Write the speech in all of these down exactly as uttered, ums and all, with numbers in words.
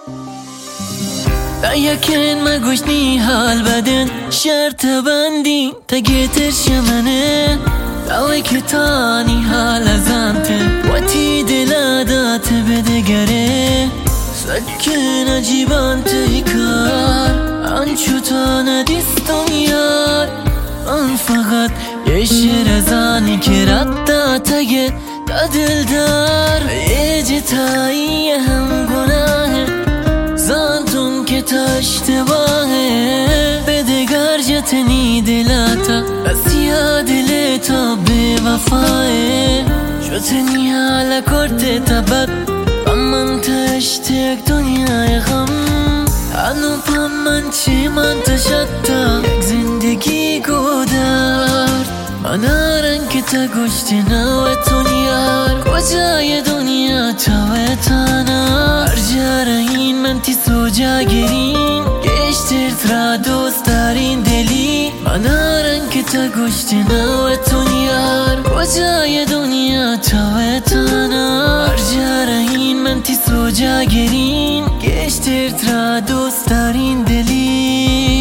Da yakin ma gushni hal baden şart bandin ta getir şamane da kitani hal azante wati diladat bedegare sakin aciban tekar ançutana diston آن فقط یه شعر زنی که رد تگه تا دل دار یه جتایی هم گناهه زنتون که تا اشتباهه بده گرجتنی دلاتا بس یا دلتا به وفایه شدنی حالا کرده تبد من تشتیک دنیای غم انو پا من چی من تشتا یک زندگی گودر من آرن که تا گشتی نوتون یار کجای دنیا تاوه تانا هر جاره این من تی سوجا گرین گشترت را دوست دارین دلی من آرن که تا گشتی نوتون یار کجای دنیا تاوه تانا هر جاره این من تی سوجا گرین گشترت را دوست دارین دلی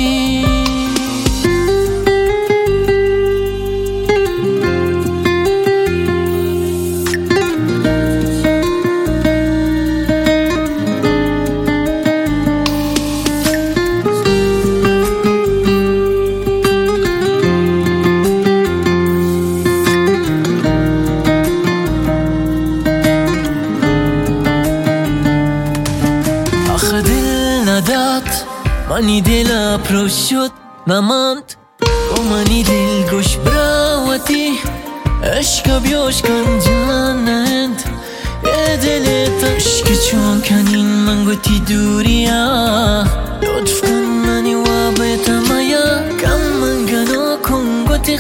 منی دل پروش شد نماند و منی دل گوش براوتی عشق بیوش کن جانند یه دلت عشق چون کنین من گوتی دوریا لطف کن منی و بیتمایا کم من گنو کن گوتی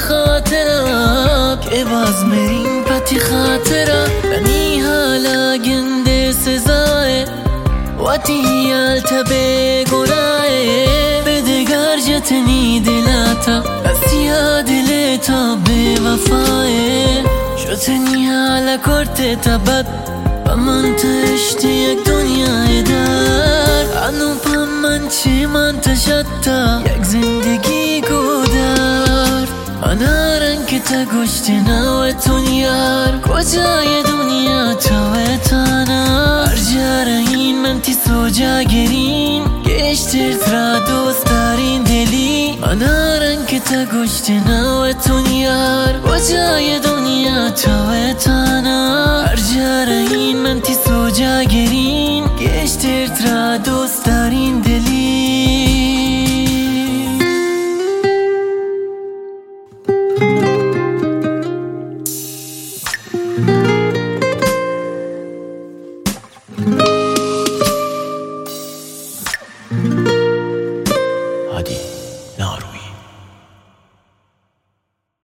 خاطرا که باز مرین پتی خاطرا منی حالا گنده سزای واتی یالتا به گناه بده گرجتنی دلاتا بس یا دلتا به وفایه شدنی حالا کرده تبد با من تشتی یک دنیای در انو پا من چی من تشتا یک زندگی گودر من آرن که تا گشتی نوتون یار کجای دنیا تاوه تانا هر جاره این من تی سوجا گرین گشترت را دوست دارین دلی من آرن که تا گشتی نوتون یار کجای دنیا تاوه تانا هر جاره این من تی سوجا گرین گشترت را دوست دارین دلی هادی